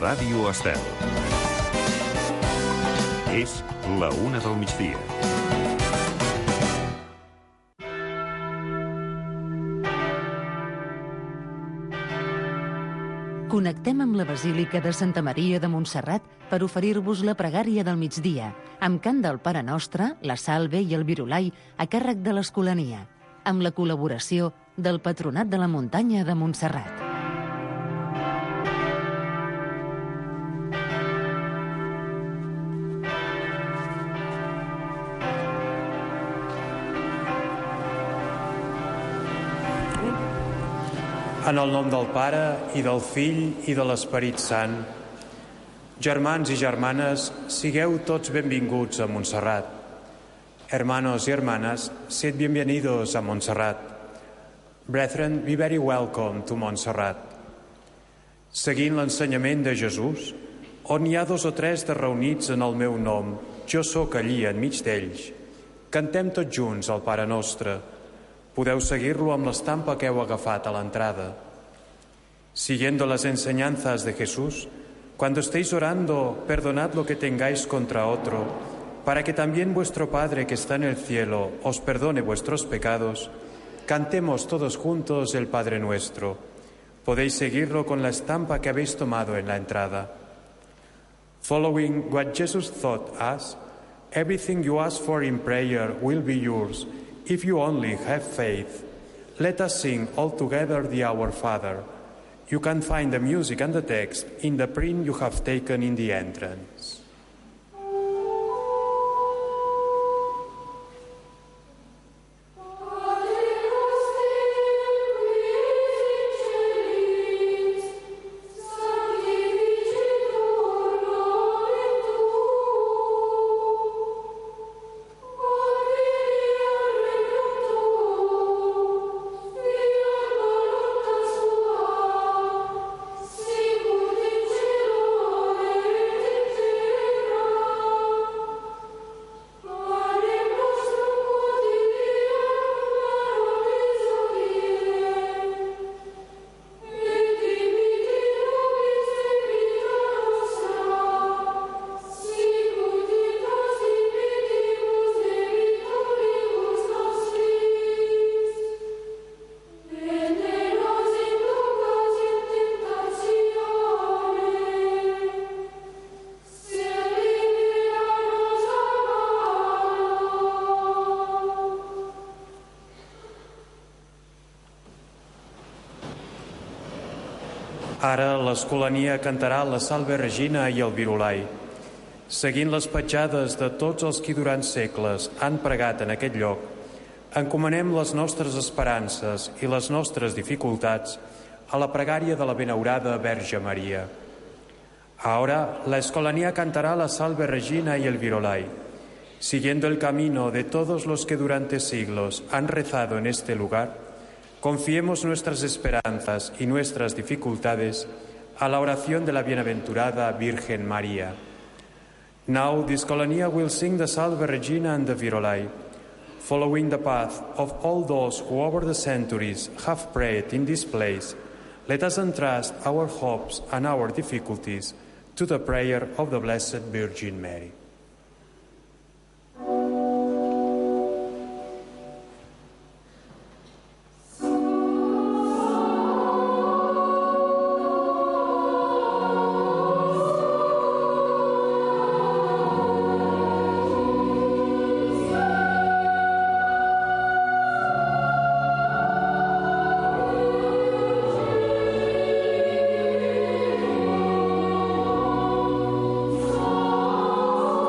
Ràdio Estel. És la 1 del migdia. Connectem amb la Basílica de Santa Maria de Montserrat per oferir-vos la pregària del migdia, amb cant del Pare Nostre, la Salve i el Virolai a càrrec de l'Escolania, amb la col·laboració del Patronat de la Muntanya de Montserrat. En el nom del Pare, i del Fill, i de l'Esperit Sant. Germans i germanes, sigueu tots benvinguts a Montserrat. Hermanos y hermanas, sed bienvenidos a Montserrat. Brethren, be very welcome to Montserrat. Seguint l'ensenyament de Jesús, on hi ha 2 o 3 de reunits en el meu nom, jo sóc allí enmig d'ells. Cantem tots junts el Pare Nostre. Podeu seguir-lo amb l'estampa que heu agafat a l'entrada. Siguiendo las enseñanzas de Jesús, cuando estéis orando, perdonad lo que tengáis contra otro, para que también vuestro Padre que está en el cielo os perdone vuestros pecados. Cantemos todos juntos el Padre Nuestro. Podéis seguirlo con la estampa que habéis tomado en la entrada. Following what Jesus taught us, everything you ask for in prayer will be yours, if you only have faith. Let us sing all together the Our Father. You can find the music and the text in the print you have taken in the entrance. Ara l'Escolania cantarà la Salve Regina i el Virolai. Seguint les petjades de tots els qui durant segles han pregat en aquest lloc, encomanem les nostres esperances i les nostres dificultats a la pregària de la benaurada Verge Maria. Ahora la Escolania cantará la Salve Regina y el Virolai. Siguiendo el camino de todos los que durante siglos han rezado en este lugar, confiemos nuestras esperanzas y nuestras dificultades a la oración de la bienaventurada Virgen María. Now the Escolania will sing the Salve Regina and the Virolai, following the path of all those who over the centuries have prayed in this place. Let us entrust our hopes and our difficulties to the prayer of the Blessed Virgin Mary. Oh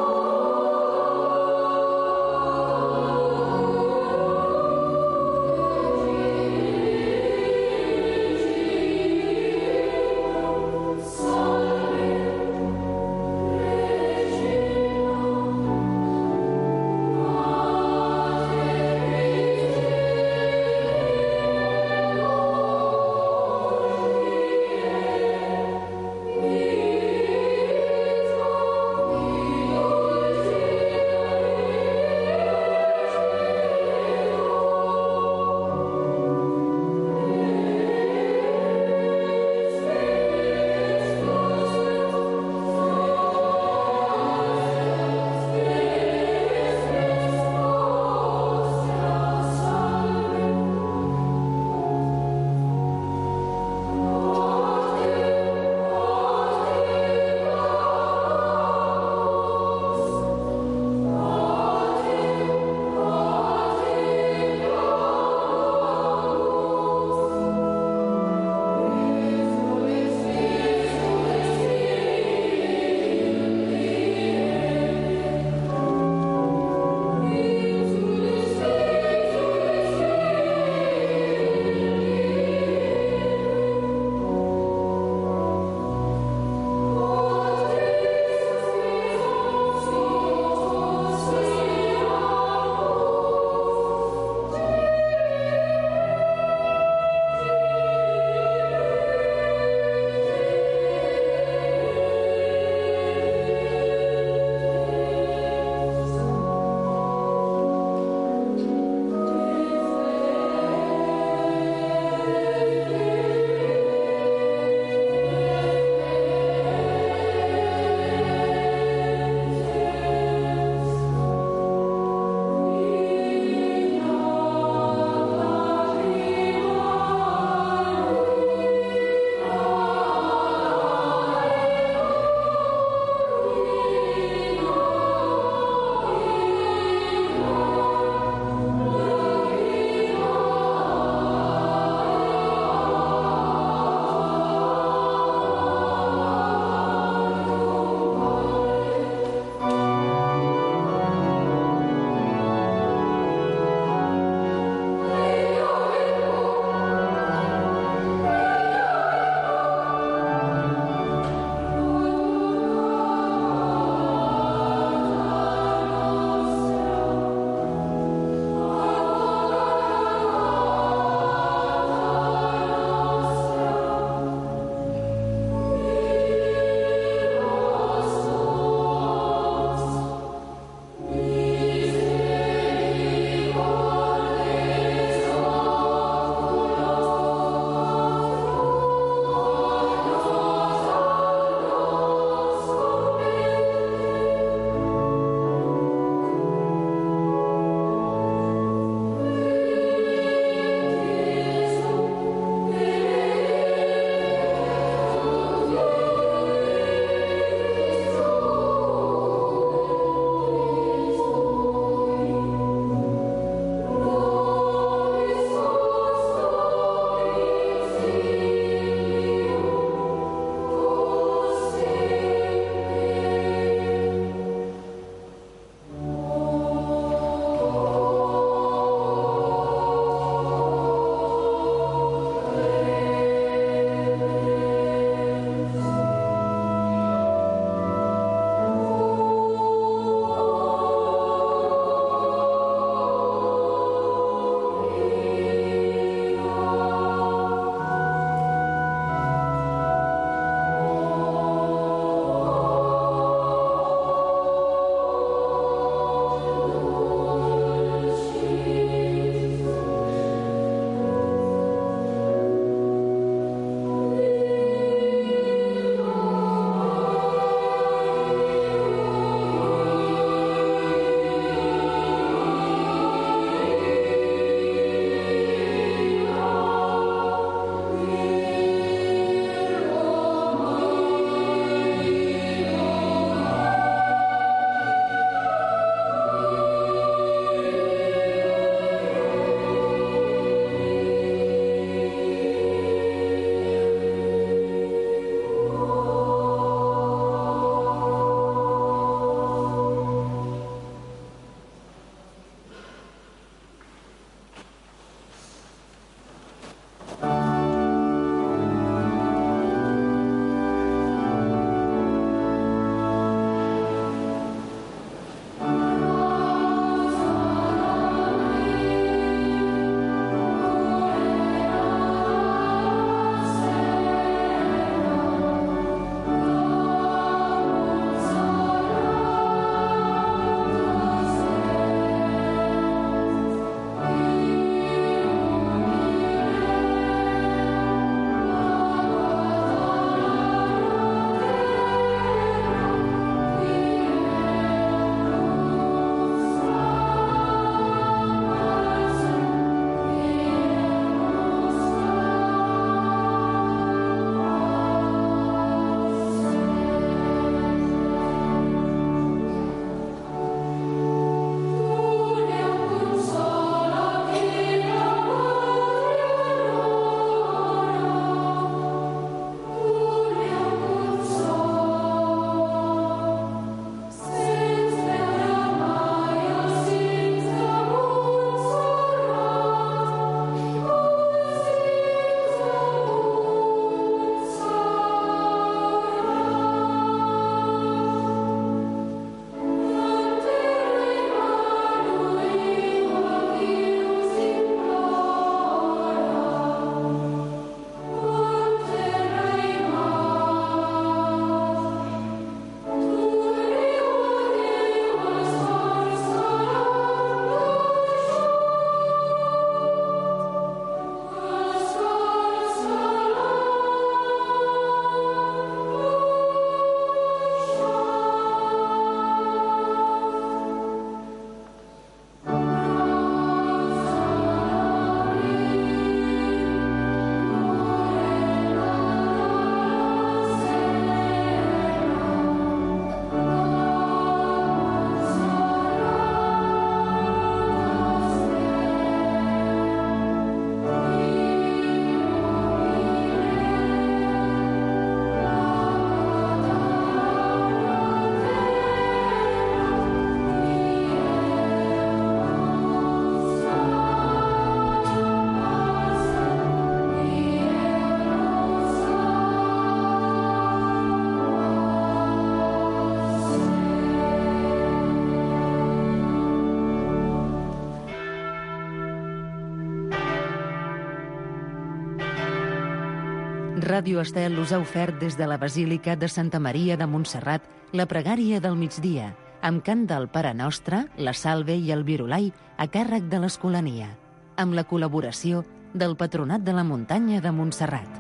Ràdio Estel us ha ofert des de la Basílica de Santa Maria de Montserrat la pregària del migdia, amb cant del Pare Nostre, la Salve i el Virulai a càrrec de l'Escolania, amb la col·laboració del Patronat de la Muntanya de Montserrat.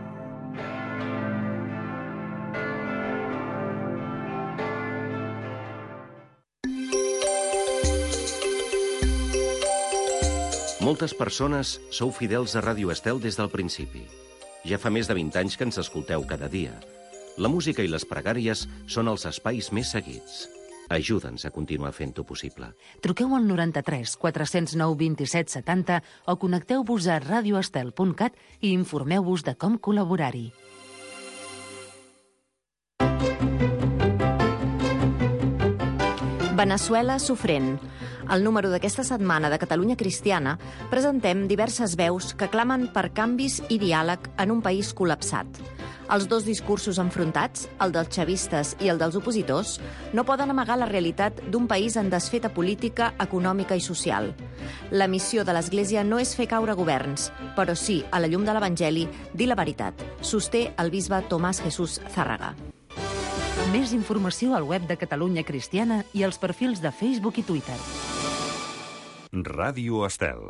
Moltes persones sou fidels a Ràdio Estel des del principi. Ja fa més de 20 anys que ens escolteu cada dia. La música i les pregàries són els espais més seguits. Ajuda'ns a continuar fent-ho possible. Truqueu al 93 409 27 70 o connecteu-vos a radioestel.cat i informeu-vos de com col·laborar-hi. Veneçuela sofrent. Al número d'aquesta setmana de Catalunya Cristiana presentem diverses veus que clamen per canvis i diàleg en un país col·lapsat. Els dos discursos enfrontats, el dels xavistes i el dels opositors, no poden amagar la realitat d'un país en desfeta política, econòmica i social. La missió de l'Església no és fer caure governs, però sí, a la llum de l'Evangeli, dir la veritat, sosté el bisbe Tomàs Jesús Zárraga. Més informació al web de Catalunya Cristiana i als perfils de Facebook i Twitter. Ràdio Estel.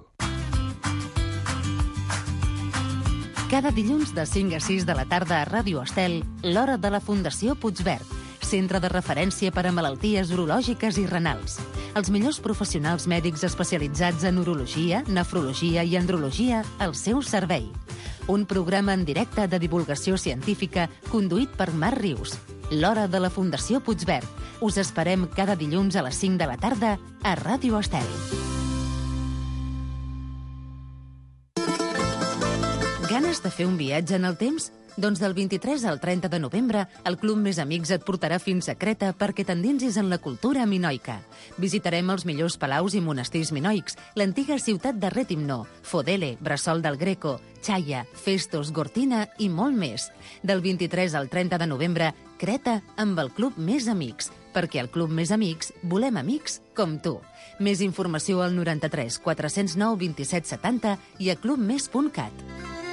Cada dilluns de 5 a 6 de la tarda a Ràdio Estel, l'hora de la Fundació Puigverd, centre de referència per a malalties urològiques i renals. Els millors professionals mèdics especialitzats en urologia, nefrologia i andrologia al seu servei. Un programa en directe de divulgació científica conduït per Marc Rius. L'hora de la Fundació Puigverd. Us esperem cada dilluns a les 5 de la tarda a Ràdio Estel. Ganes de fer un viatge en el temps? Doncs del 23 al 30 de novembre, el Club Més Amics et portarà fins a Creta perquè t'endinsis en la cultura minoica. Visitarem els millors palaus i monestirs minoics, l'antiga ciutat de Rètimno, Fodele, Bressol del Greco, Chaia, Festos, Gortina i molt més. Del 23 al 30 de novembre, Creta amb el Club Més Amics, perquè al Club Més Amics volem amics com tu. Més informació al 93 409 27 70 i a clubmes.cat.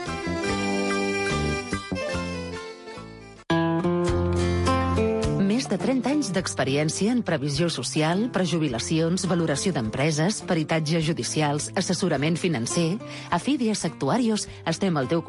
Més de 30 anys d'experiència en previsió social, prejubilacions, valoració d'empreses, peritatges judicials, assessorament financer. A Fidias Actuarios estem al teu